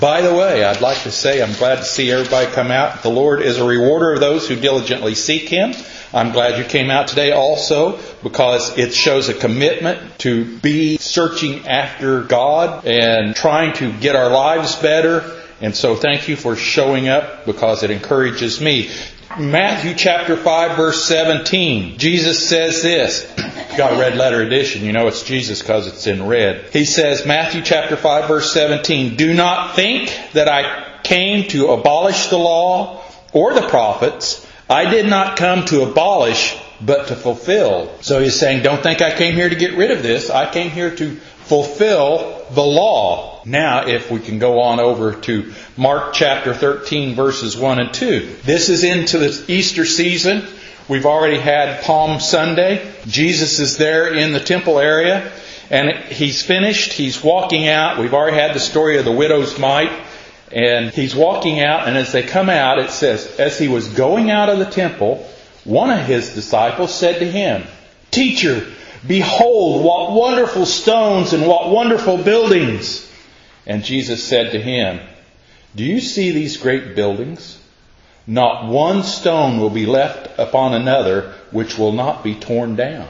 By the way, I'd like to say I'm glad to see everybody come out. The Lord is a rewarder of those who diligently seek Him. I'm glad you came out today also because it shows a commitment to be searching after God and trying to get our lives better. And so thank you for showing up because it encourages me. Matthew chapter 5 verse 17. Jesus says this. If you got a red letter edition, you know it's Jesus because it's in red. He says, Matthew chapter 5 verse 17, "Do not think that I came to abolish the law or the prophets. I did not come to abolish, but to fulfill." So he's saying, don't think I came here to get rid of this. I came here to fulfill the law. Now, if we can go on over to Mark chapter 13, verses 1 and 2. This is into the Easter season. We've already had Palm Sunday. Jesus is there in the temple area. And He's finished. He's walking out. We've already had the story of the widow's mite. And He's walking out. And as they come out, it says, as He was going out of the temple, one of His disciples said to Him, "Teacher, behold, what wonderful stones and what wonderful buildings." And Jesus said to him, "Do you see these great buildings? Not one stone will be left upon another which will not be torn down."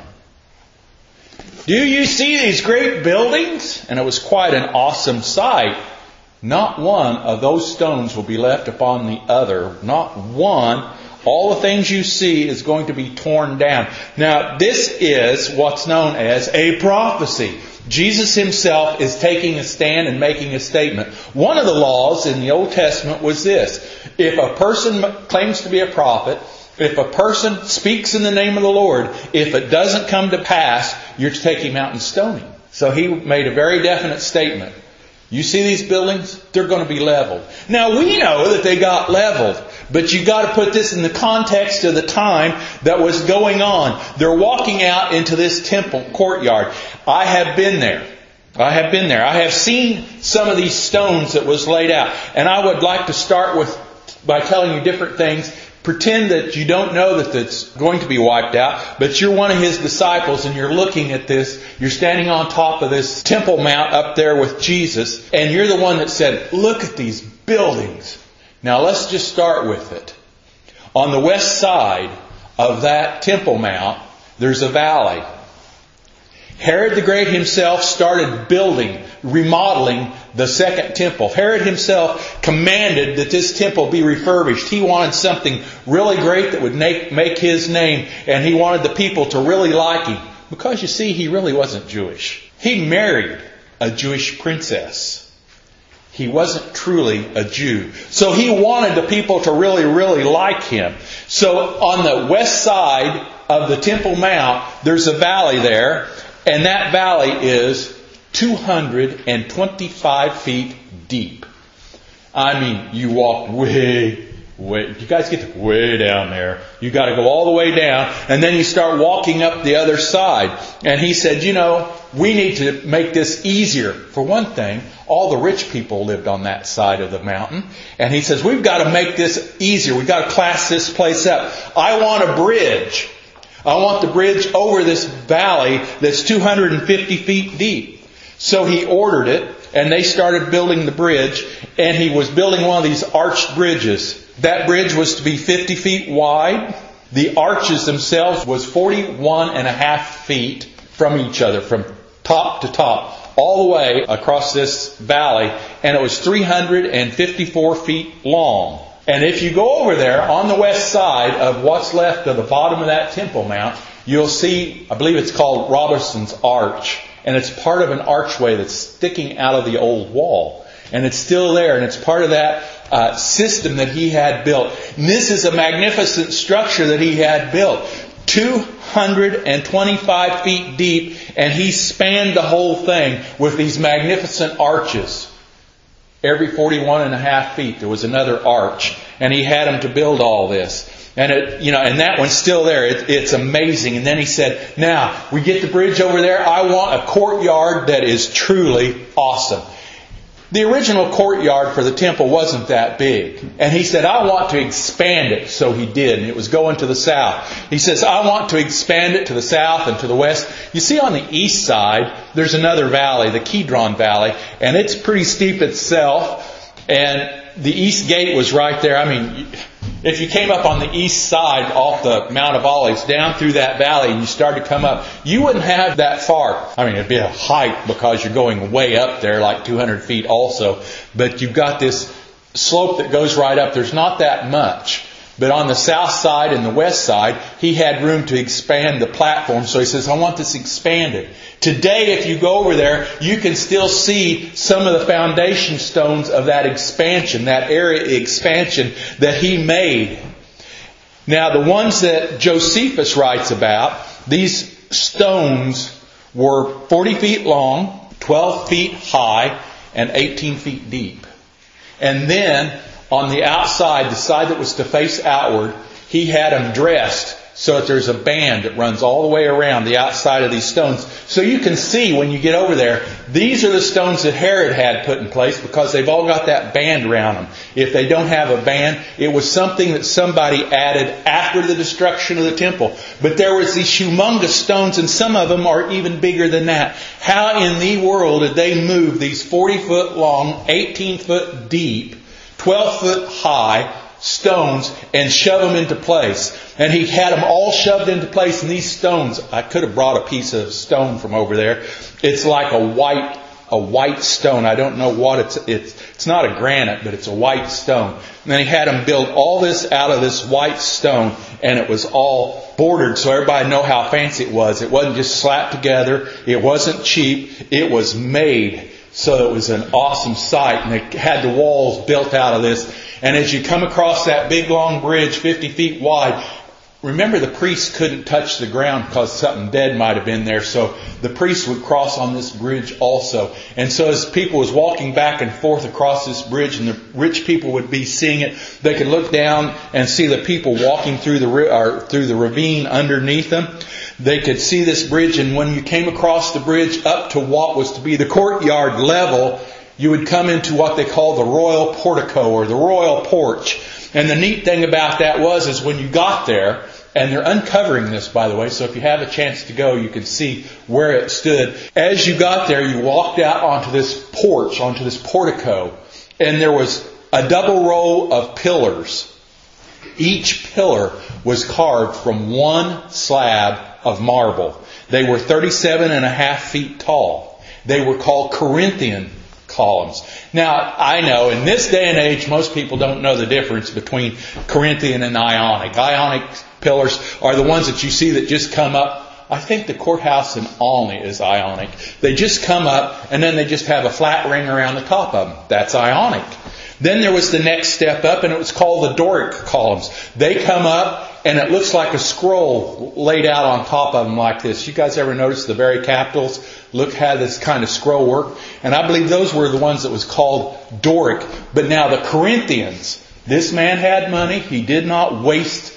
Do you see these great buildings? And it was quite an awesome sight. Not one of those stones will be left upon the other. Not one. All the things you see is going to be torn down. Now, this is what's known as a prophecy. Jesus Himself is taking a stand and making a statement. One of the laws in the Old Testament was this. If a person claims to be a prophet, if a person speaks in the name of the Lord, if it doesn't come to pass, you're to take him out and stone him. So He made a very definite statement. You see these buildings? They're going to be leveled. Now we know that they got leveled, but you've got to put this in the context of the time that was going on. They're walking out into this temple courtyard. I have been there. I have seen some of these stones that was laid out. And I would like to start by telling you different things. Pretend that you don't know that it's going to be wiped out, but you're one of His disciples and you're looking at this. You're standing on top of this Temple Mount up there with Jesus, and you're the one that said, "Look at these buildings." Now let's just start with it. On the west side of that Temple Mount, there's a valley. Herod the Great himself started remodeling the second temple. Herod himself commanded that this temple be refurbished. He wanted something really great that would make his name, and he wanted the people to really like him. Because you see, he really wasn't Jewish. He married a Jewish princess. He wasn't truly a Jew. So he wanted the people to really, really like him. So on the west side of the Temple Mount, there's a valley there. And that valley is 225 feet deep. I mean, you walk way, you guys get way down there. You got to go all the way down. And then you start walking up the other side. And he said, we need to make this easier. For one thing, all the rich people lived on that side of the mountain. And he says, we've got to make this easier. We've got to class this place up. I want a bridge. I want the bridge over this valley that's 250 feet deep. So he ordered it, and they started building the bridge, and he was building one of these arched bridges. That bridge was to be 50 feet wide. The arches themselves was 41 and a half feet from each other, from top to top, all the way across this valley, and it was 354 feet long. And if you go over there on the west side of what's left of the bottom of that Temple Mount, you'll see, I believe it's called Robinson's Arch. And it's part of an archway that's sticking out of the old wall. And it's still there. And it's part of that system that he had built. And this is a magnificent structure that he had built. 225 feet deep. And he spanned the whole thing with these magnificent arches. Every 41 and a half feet there was another arch. And he had them to build all this. And and that one's still there. It's amazing. And then he said, now, we get the bridge over there. I want a courtyard that is truly awesome. The original courtyard for the temple wasn't that big. And he said, I want to expand it. So he did. And it was going to the south. He says, I want to expand it to the south and to the west. You see on the east side, there's another valley, the Kidron Valley. And it's pretty steep itself. And the east gate was right there. I mean, if you came up on the east side off the Mount of Olives down through that valley and you started to come up, you wouldn't have that far. I mean, it'd be a hike because you're going way up there, like 200 feet also. But you've got this slope that goes right up. There's not that much. But on the south side and the west side, he had room to expand the platform. So he says, I want this expanded. Today, if you go over there, you can still see some of the foundation stones of that expansion, that area expansion that he made. Now, the ones that Josephus writes about, these stones were 40 feet long, 12 feet high, and 18 feet deep. And then, on the outside, the side that was to face outward, he had them dressed so that there's a band that runs all the way around the outside of these stones. So you can see when you get over there, these are the stones that Herod had put in place because they've all got that band around them. If they don't have a band, it was something that somebody added after the destruction of the temple. But there was these humongous stones, and some of them are even bigger than that. How in the world did they move these 40 foot long, 18 foot deep, 12 foot high stones and shove them into place? And he had them all shoved into place. And these stones, I could have brought a piece of stone from over there. It's like a white stone. I don't know what it's not a granite, but it's a white stone. And then he had them build all this out of this white stone, and it was all bordered so everybody know how fancy it was. It wasn't just slapped together. It wasn't cheap. It was made. So it was an awesome sight. And they had the walls built out of this. And as you come across that big long bridge, 50 feet wide, remember the priests couldn't touch the ground because something dead might have been there. So the priests would cross on this bridge also. And so as people was walking back and forth across this bridge, and the rich people would be seeing it, they could look down and see the people walking through the ravine underneath them. They could see this bridge, and when you came across the bridge up to what was to be the courtyard level, you would come into what they call the royal portico or the royal porch. And the neat thing about that is when you got there, and they're uncovering this, by the way, so if you have a chance to go, you can see where it stood. As you got there, you walked out onto this porch, onto this portico, and there was a double row of pillars. Each pillar was carved from one slab of marble. They were 37.5 feet tall. They were called Corinthian columns. Now, I know in this day and age, most people don't know the difference between Corinthian and Ionic. Ionic pillars are the ones that you see that just come up. I think the courthouse in Olney is Ionic. They just come up and then they just have a flat ring around the top of them. That's Ionic. Then there was the next step up, and it was called the Doric columns. They come up, and it looks like a scroll laid out on top of them like this. You guys ever notice the very capitals? Look how this kind of scroll worked. And I believe those were the ones that was called Doric. But now the Corinthians, this man had money. He did not waste,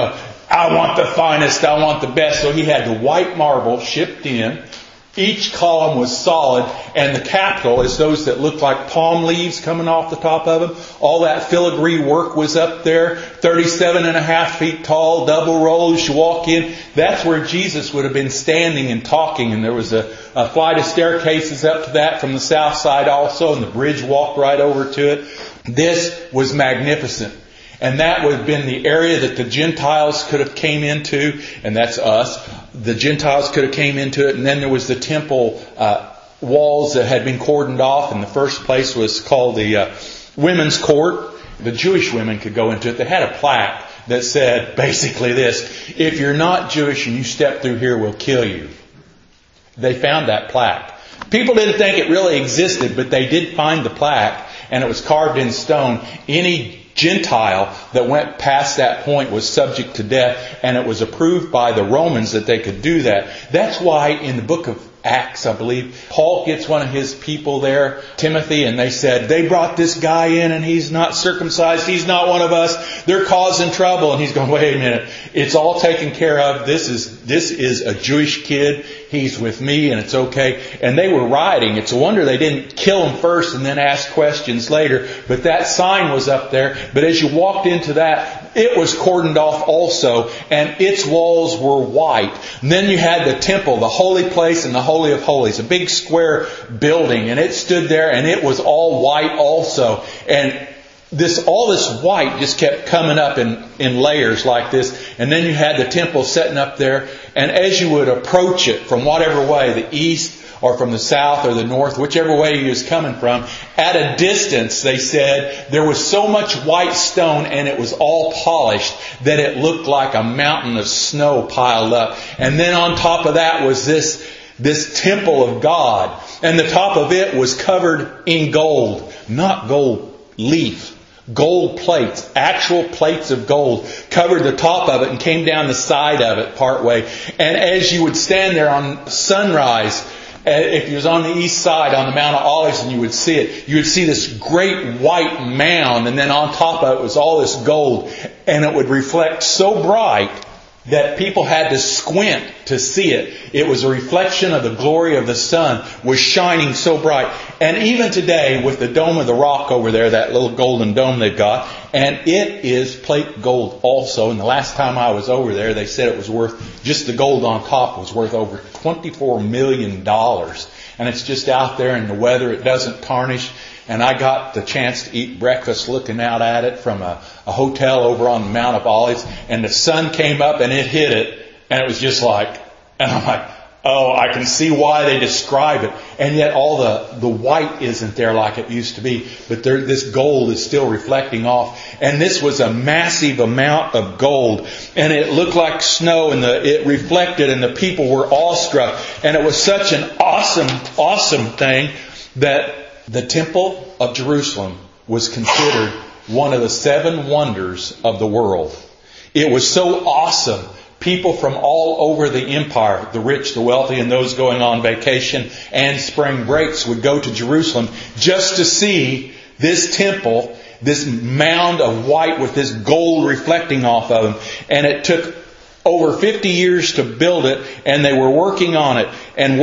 I want the finest, I want the best. So he had the white marble shipped in. Each column was solid, and the capital is those that look like palm leaves coming off the top of them. All that filigree work was up there, 37.5 feet tall, double rows. You walk in, that's where Jesus would have been standing and talking, and there was a flight of staircases up to that from the south side also, and the bridge walked right over to it. This was magnificent. And that would have been the area that the Gentiles could have came into, and that's us. The Gentiles could have came into it, and then there was the temple walls that had been cordoned off, and the first place was called the women's court. The Jewish women could go into it. They had a plaque that said basically this: if you're not Jewish and you step through here, we'll kill you. They found that plaque. People didn't think it really existed, but they did find the plaque, and it was carved in stone. Any Gentile that went past that point was subject to death, and it was approved by the Romans that they could do that. That's why in the book of Acts, I believe, Paul gets one of his people there, Timothy, and they said, they brought this guy in and he's not circumcised, he's not one of us, they're causing trouble. And he's going, wait a minute, it's all taken care of. This is a Jewish kid, he's with me, and it's okay. And they were rioting. It's a wonder they didn't kill him first and then ask questions later. But that sign was up there. But as you walked into that, it was cordoned off also, and its walls were white. And then you had the temple, the holy place and the Holy of Holies, a big square building, and it stood there and it was all white also. And all this white just kept coming up in layers like this. And then you had the temple setting up there. And as you would approach it from whatever way, the east or from the south or the north, whichever way he was coming from, at a distance, they said, there was so much white stone and it was all polished that it looked like a mountain of snow piled up. And then on top of that was this temple of God. And the top of it was covered in gold, not gold leaf. Gold plates, actual plates of gold, covered the top of it and came down the side of it part way. And as you would stand there on sunrise, if you was on the east side on the Mount of Olives and you would see it, you would see this great white mound, and then on top of it was all this gold, and it would reflect so bright that people had to squint to see it. It was a reflection of the glory of the sun, was shining so bright. And even today, with the Dome of the Rock over there, that little golden dome they've got, and it is plate gold also. And the last time I was over there, they said it was worth, just the gold on top was worth over $24 million. And it's just out there in the weather. It doesn't tarnish. And I got the chance to eat breakfast looking out at it from a hotel over on the Mount of Olives. And the sun came up and it hit it. And it was just like, and I'm like, oh, I can see why they describe it. And yet all the white isn't there like it used to be. But this gold is still reflecting off. And this was a massive amount of gold. And it looked like snow, and it reflected, and the people were awestruck. And it was such an awesome thing that the Temple of Jerusalem was considered one of the 7 wonders of the world. It was so awesome. People from all over the empire, the rich, the wealthy, and those going on vacation and spring breaks would go to Jerusalem just to see this temple, this mound of white with this gold reflecting off of them. And it took over 50 years to build it, and they were working on it.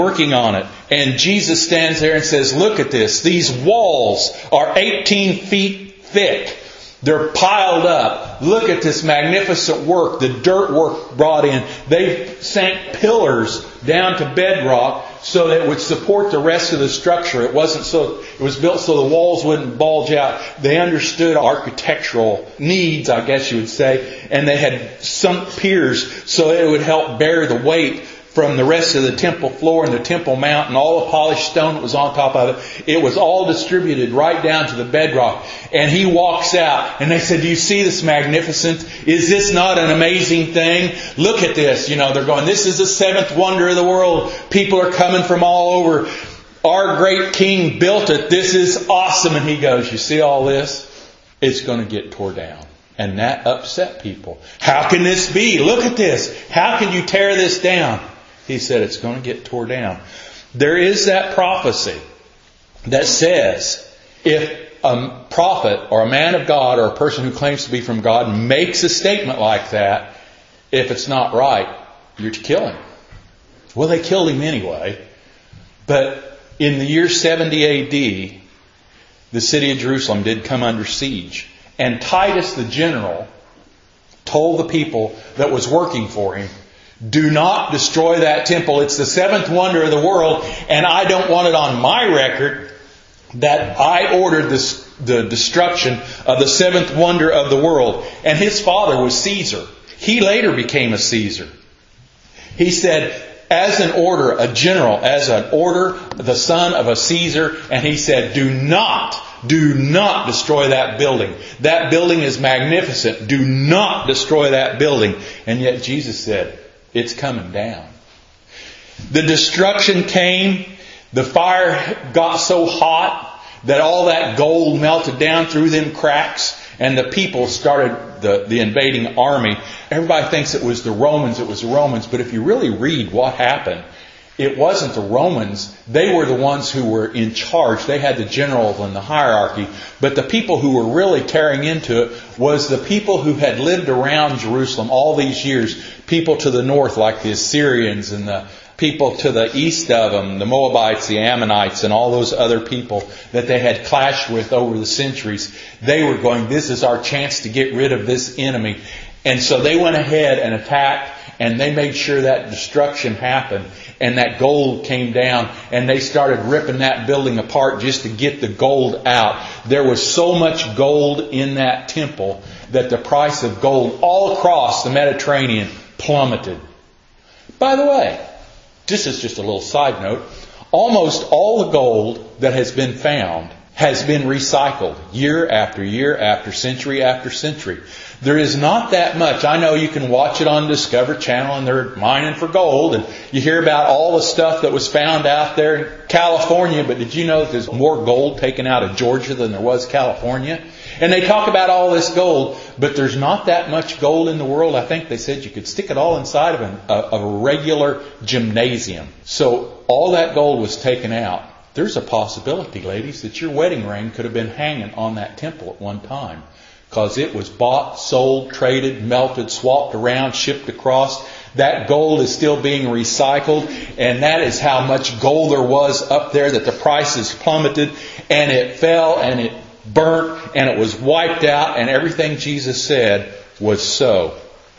And Jesus stands there and says, look at this. These walls are 18 feet thick. They're piled up. Look at this magnificent work, the dirt work brought in. They sank pillars down to bedrock so that it would support the rest of the structure. It was built so the walls wouldn't bulge out. They understood architectural needs, I guess you would say, and they had sunk piers so it would help bear the weight from the rest of the temple floor and the temple mount and all the polished stone that was on top of it. It was all distributed right down to the bedrock. And he walks out and they said, do you see this magnificence? Is this not an amazing thing? Look at this. They're going, this is the 7th wonder of the world. People are coming from all over. Our great king built it. This is awesome. And he goes, you see all this? It's going to get tore down. And that upset people. How can this be? Look at this. How can you tear this down? He said it's going to get tore down. There is that prophecy that says if a prophet or a man of God or a person who claims to be from God makes a statement like that, if it's not right, you're to kill him. Well, they killed him anyway. But in the year 70 A.D., the city of Jerusalem did come under siege. And Titus the general told the people that was working for him, do not destroy that temple. It's the 7th wonder of the world, and I don't want it on my record that I ordered the destruction of the 7th wonder of the world. And his father was Caesar. He later became a Caesar. He said, as an order, a general, as an order, the son of a Caesar, and he said, do not destroy that building. That building is magnificent. Do not destroy that building. And yet Jesus said, it's coming down. The destruction came. The fire got so hot that all that gold melted down through them cracks, and the people started the invading army. Everybody thinks it was the Romans. But if you really read what happened, it wasn't the Romans. They were the ones who were in charge. They had the general and the hierarchy. But the people who were really tearing into it was the people who had lived around Jerusalem all these years. People to the north like the Assyrians and the people to the east of them, the Moabites, the Ammonites, and all those other people that they had clashed with over the centuries, they were going, this is our chance to get rid of this enemy. And so they went ahead and attacked, and they made sure that destruction happened, and that gold came down, and they started ripping that building apart just to get the gold out. There was so much gold in that temple that the price of gold all across the Mediterranean plummeted. By the way, this is just a little side note, almost all the gold that has been found has been recycled year after year after century. There is not that much. I know you can watch it on Discovery Channel and they're mining for gold, and you hear about all the stuff that was found out there in California, but did you know that there's more gold taken out of Georgia than there was California? And they talk about all this gold, but there's not that much gold in the world. I think they said you could stick it all inside of a regular gymnasium. So all that gold was taken out. There's a possibility, ladies, that your wedding ring could have been hanging on that temple at one time, because it was bought, sold, traded, melted, swapped around, shipped across. That gold is still being recycled, and that is how much gold there was up there, that the prices plummeted, and it fell, and it burnt, and it was wiped out, and everything Jesus said was so.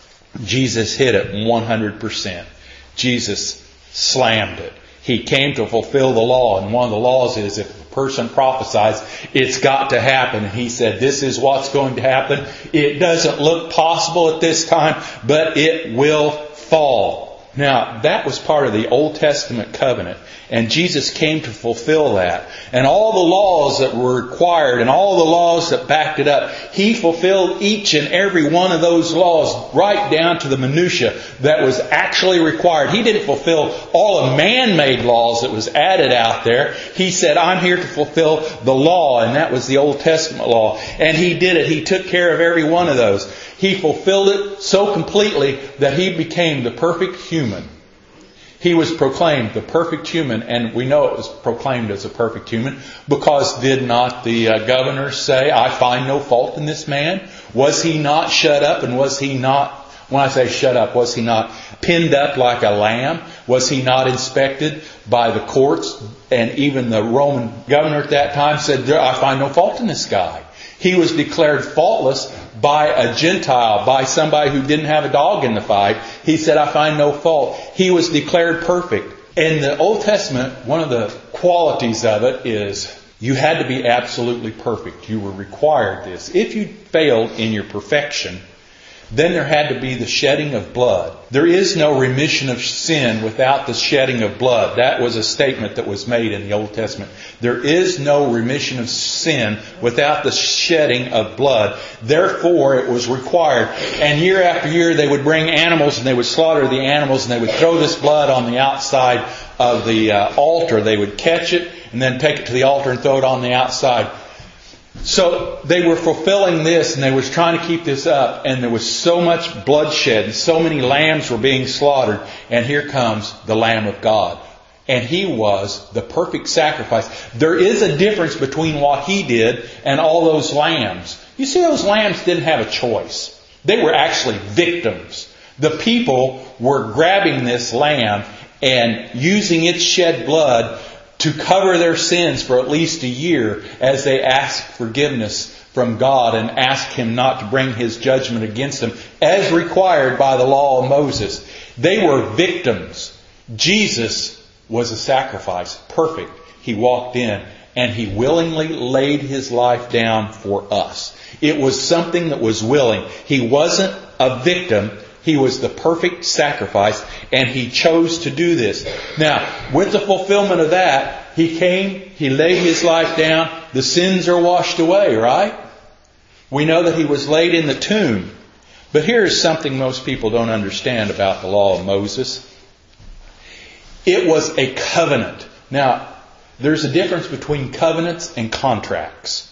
Jesus hit it 100%. Jesus slammed it. He came to fulfill the law, and one of the laws is if a person prophesies, it's got to happen. And He said, this is what's going to happen. It doesn't look possible at this time, but it will fall. Now, that was part of the Old Testament covenant, and Jesus came to fulfill that. And all the laws that were required and all the laws that backed it up, He fulfilled each and every one of those laws right down to the minutia that was actually required. He didn't fulfill all the man-made laws that was added out there. He said, I'm here to fulfill the law, and that was the Old Testament law. And He did it. He took care of every one of those. He fulfilled it so completely that He became the perfect human. He was proclaimed the perfect human, and we know it was proclaimed as a perfect human because did not the governor say, I find no fault in this man? Was he not shut up, and was he not, when I say shut up, was he not pinned up like a lamb? Was he not inspected by the courts? And even the Roman governor at that time said, I find no fault in this guy. He was declared faultless by a Gentile, by somebody who didn't have a dog in the fight. He said, I find no fault. He was declared perfect. In the Old Testament, one of the qualities of it is you had to be absolutely perfect. You were required this. If you failed in your perfection, then there had to be the shedding of blood. There is no remission of sin without the shedding of blood. That was a statement that was made in the Old Testament. There is no remission of sin without the shedding of blood. Therefore, it was required. And year after year, they would bring animals and they would slaughter the animals and they would throw this blood on the outside of the altar. They would catch it and then take it to the altar and throw it on the outside. So they were fulfilling this, and they was trying to keep this up, and there was so much bloodshed, and so many lambs were being slaughtered, and here comes the Lamb of God. And He was the perfect sacrifice. There is a difference between what He did and all those lambs. You see, those lambs didn't have a choice. They were actually victims. The people were grabbing this lamb and using its shed blood to cover their sins for at least a year as they asked forgiveness from God and asked Him not to bring His judgment against them as required by the law of Moses. They were victims. Jesus was a sacrifice, perfect. He walked in and He willingly laid His life down for us. It was something that was willing. He wasn't a victim. He was the perfect sacrifice, and He chose to do this. Now, with the fulfillment of that, He came, He laid His life down, the sins are washed away, right? We know that He was laid in the tomb. But here's something most people don't understand about the law of Moses. It was a covenant. Now, there's a difference between covenants and contracts.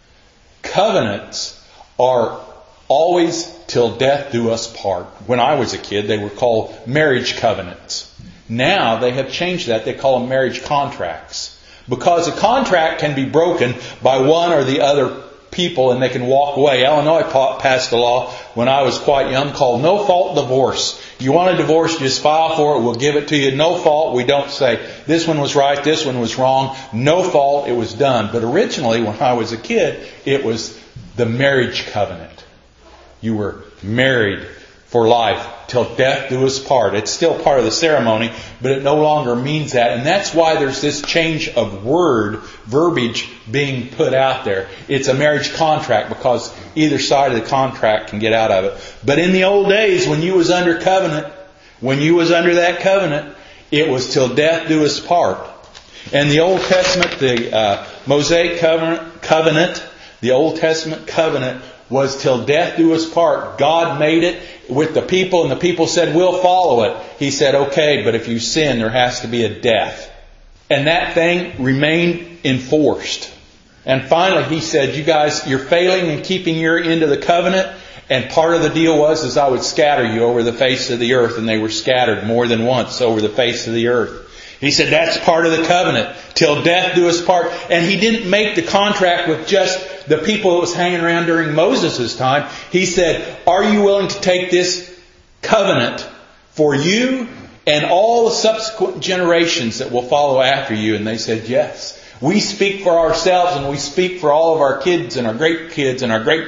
Covenants are always till death do us part. When I was a kid, they were called marriage covenants. Now they have changed that. They call them marriage contracts. Because a contract can be broken by one or the other people and they can walk away. Illinois passed a law when I was quite young called no-fault divorce. You want a divorce, just file for it. We'll give it to you. No fault. We don't say, this one was right, this one was wrong. No fault. It was done. But originally, when I was a kid, it was the marriage covenant. You were married for life till death do us part. It's still part of the ceremony, but it no longer means that. And that's why there's this change of verbiage being put out there. It's a marriage contract because either side of the contract can get out of it. But in the old days, when you was under covenant, when you was under that covenant, it was till death do us part. And the Old Testament, the Mosaic covenant, the Old Testament covenant was till death do us part. God made it with the people, and the people said, we'll follow it. He said, okay, but if you sin, there has to be a death. And that thing remained enforced. And finally, He said, you guys, you're failing in keeping your end of the covenant. And part of the deal was I would scatter you over the face of the earth. And they were scattered more than once over the face of the earth. He said, that's part of the covenant. Till death do us part. And He didn't make the contract with just the people that was hanging around during Moses' time. He said, are you willing to take this covenant for you and all the subsequent generations that will follow after you? And they said, yes. We speak for ourselves and we speak for all of our kids and our great kids and our great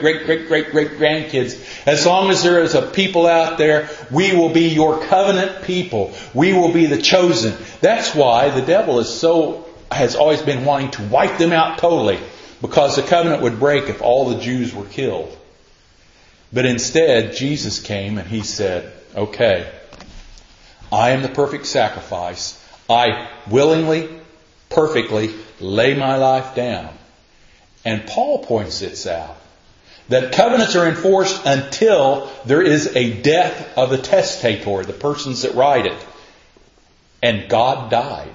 grandkids. As long as there is a people out there, we will be your covenant people. We will be the chosen. That's why the devil has always been wanting to wipe them out totally, because the covenant would break if all the Jews were killed. But instead, Jesus came and He said, okay, I am the perfect sacrifice. I willingly, perfectly lay my life down. And Paul points this out, that covenants are enforced until there is a death of the testator, the persons that write it. And God died.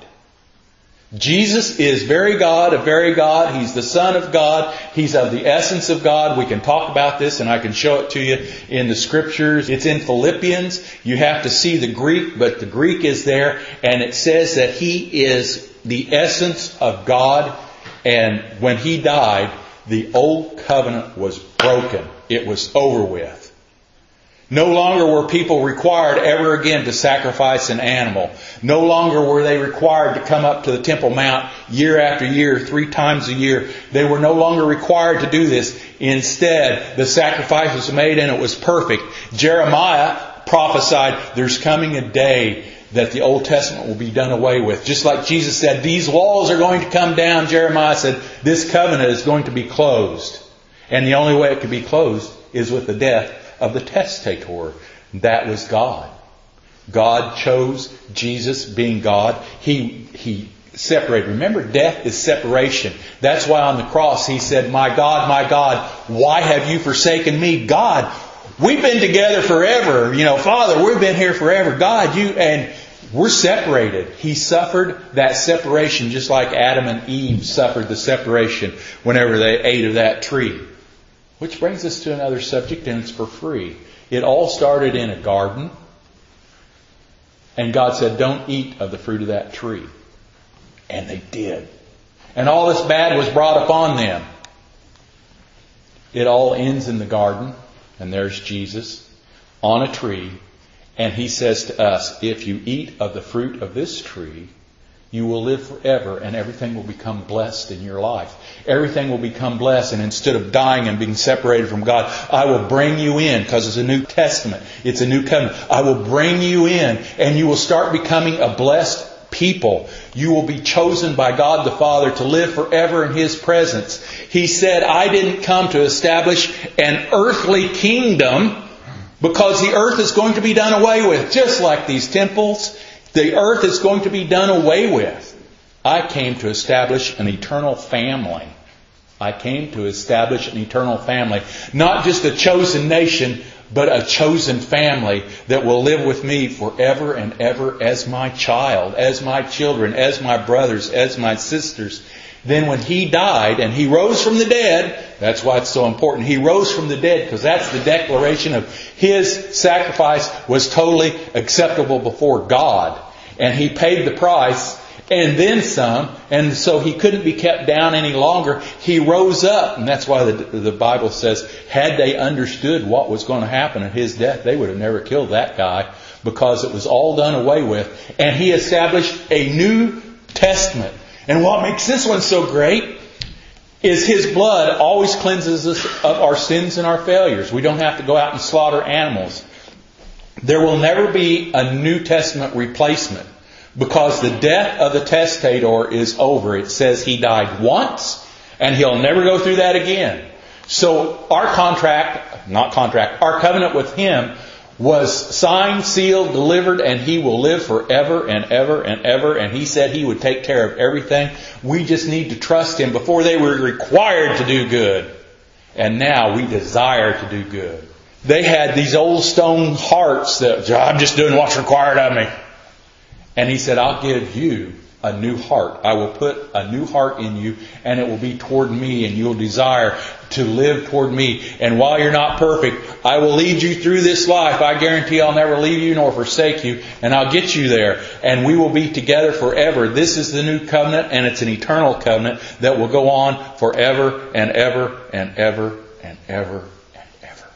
Jesus is very God, a very God. He's the Son of God. He's of the essence of God. We can talk about this and I can show it to you in the Scriptures. It's in Philippians. You have to see the Greek, but the Greek is there. And it says that He is the essence of God. And when He died, the old covenant was broken. It was over with. No longer were people required ever again to sacrifice an animal. No longer were they required to come up to the Temple Mount year after year, 3 times a year. They were no longer required to do this. Instead, the sacrifice was made and it was perfect. Jeremiah prophesied there's coming a day that the Old Testament will be done away with. Just like Jesus said, these walls are going to come down. Jeremiah said, this covenant is going to be closed. And the only way it could be closed is with the death of the testator. That was God. God chose Jesus being God. He separated. Remember, death is separation. That's why on the cross He said, my God, why have you forsaken me? God, we've been together forever. Father, we've been here forever. God, and we're separated. He suffered that separation just like Adam and Eve suffered the separation whenever they ate of that tree. Which brings us to another subject, and it's for free. It all started in a garden. And God said, don't eat of the fruit of that tree. And they did. And all this bad was brought upon them. It all ends in the garden. And there's Jesus on a tree. And He says to us, if you eat of the fruit of this tree, you will live forever and everything will become blessed in your life. Everything will become blessed, and instead of dying and being separated from God, I will bring you in, because it's a New Testament. It's a new covenant. I will bring you in and you will start becoming a blessed people. You will be chosen by God the Father to live forever in His presence. He said, I didn't come to establish an earthly kingdom, because the earth is going to be done away with. Just like these temples, the earth is going to be done away with. I came to establish an eternal family. I came to establish an eternal family. Not just a chosen nation, but a chosen family that will live with me forever and ever as my child, as my children, as my brothers, as my sisters. Then when He died and He rose from the dead, that's why it's so important. He rose from the dead because that's the declaration of His sacrifice was totally acceptable before God. And He paid the price and then some. And so He couldn't be kept down any longer. He rose up. And that's why the Bible says, had they understood what was going to happen at His death, they would have never killed that guy. because it was all done away with. And He established a New Testament. And what makes this one so great is His blood always cleanses us of our sins and our failures. We don't have to go out and slaughter animals. There will never be a New Testament replacement because the death of the testator is over. It says he died once and he'll never go through that again. So our covenant with Him was signed, sealed, delivered, and He will live forever and ever and ever. And He said He would take care of everything. We just need to trust Him. Before they were required to do good. And now we desire to do good. They had these old stone hearts that, I'm just doing what's required of me. And He said, I'll give you a new heart. I will put a new heart in you, and it will be toward me, and you'll desire to live toward me. And while you're not perfect, I will lead you through this life. I guarantee I'll never leave you nor forsake you, and I'll get you there, and we will be together forever. This is the new covenant, and it's an eternal covenant that will go on forever and ever and ever and ever and ever.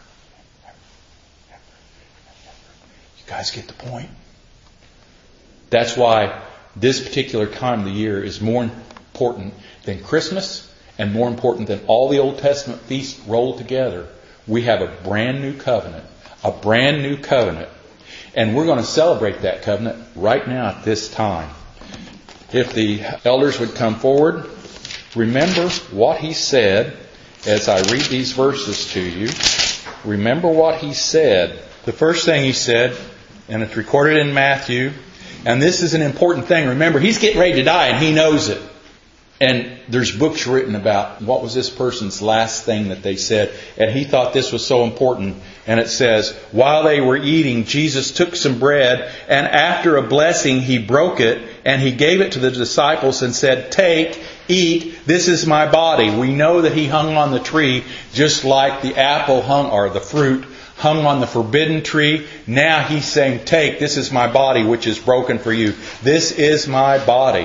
You guys get the point? That's why this particular time of the year is more important than Christmas and more important than all the Old Testament feasts rolled together. We have a brand new covenant. A brand new covenant. And we're going to celebrate that covenant right now at this time. If the elders would come forward, remember what He said as I read these verses to you. Remember what He said. The first thing He said, and it's recorded in Matthew, and this is an important thing. Remember, He's getting ready to die and He knows it. And there's books written about what was this person's last thing that they said. And He thought this was so important. And it says, while they were eating, Jesus took some bread, and after a blessing, He broke it, and He gave it to the disciples and said, take, eat, this is my body. We know that He hung on the tree just like the apple hung, or the fruit hung on the forbidden tree. Now He's saying, take, this is my body which is broken for you. This is my body.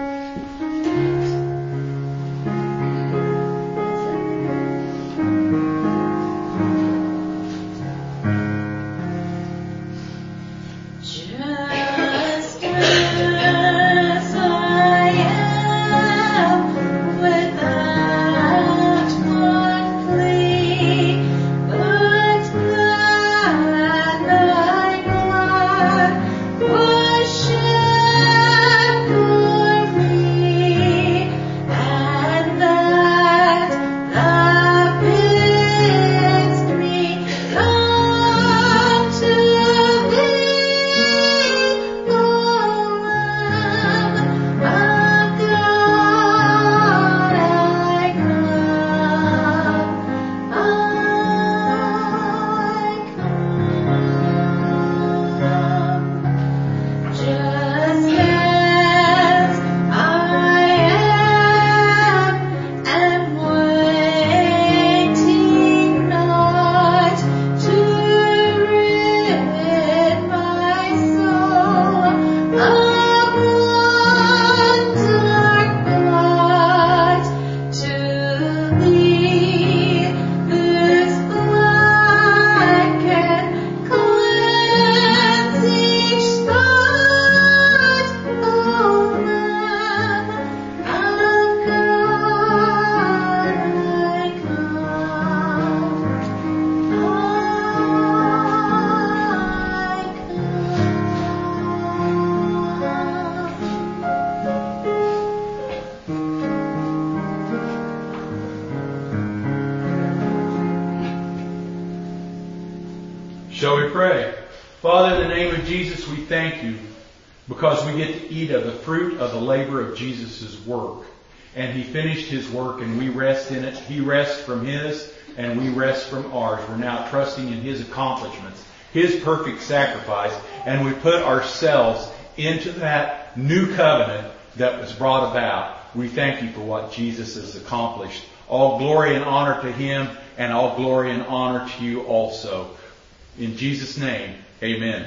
Shall we pray? Father, in the name of Jesus, we thank You because we get to eat of the fruit of the labor of Jesus' work. And He finished His work and we rest in it. He rests from His and we rest from ours. We're now trusting in His accomplishments, His perfect sacrifice, and we put ourselves into that new covenant that was brought about. We thank You for what Jesus has accomplished. All glory and honor to Him, and all glory and honor to You also. In Jesus' name, amen.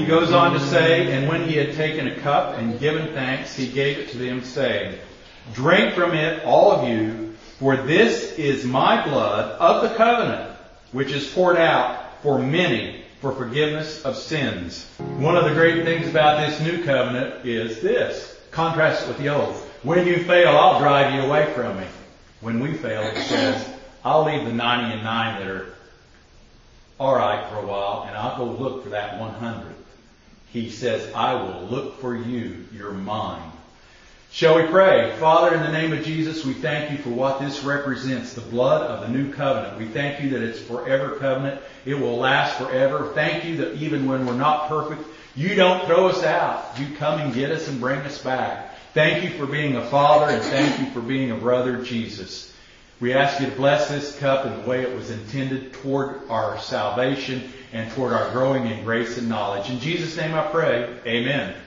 goes on to say, and when he had taken a cup and given thanks, he gave it to them, saying, drink from it, all of you, for this is my blood of the covenant, which is poured out for many for forgiveness of sins. One of the great things about this new covenant is this. Contrast it with the old. When you fail, I'll drive you away from me. When we fail, it says, I'll leave the 99 that are alright for a while, and I'll go look for that 100th. He says, I will look for you. You're mine. Shall we pray? Father, in the name of Jesus, we thank you for what this represents, the blood of the new covenant. We thank you that it's forever covenant. It will last forever. Thank you that even when we're not perfect, you don't throw us out. You come and get us and bring us back. Thank you for being a father, and thank you for being a brother, Jesus. We ask you to bless this cup in the way it was intended toward our salvation and toward our growing in grace and knowledge. In Jesus' name I pray, amen.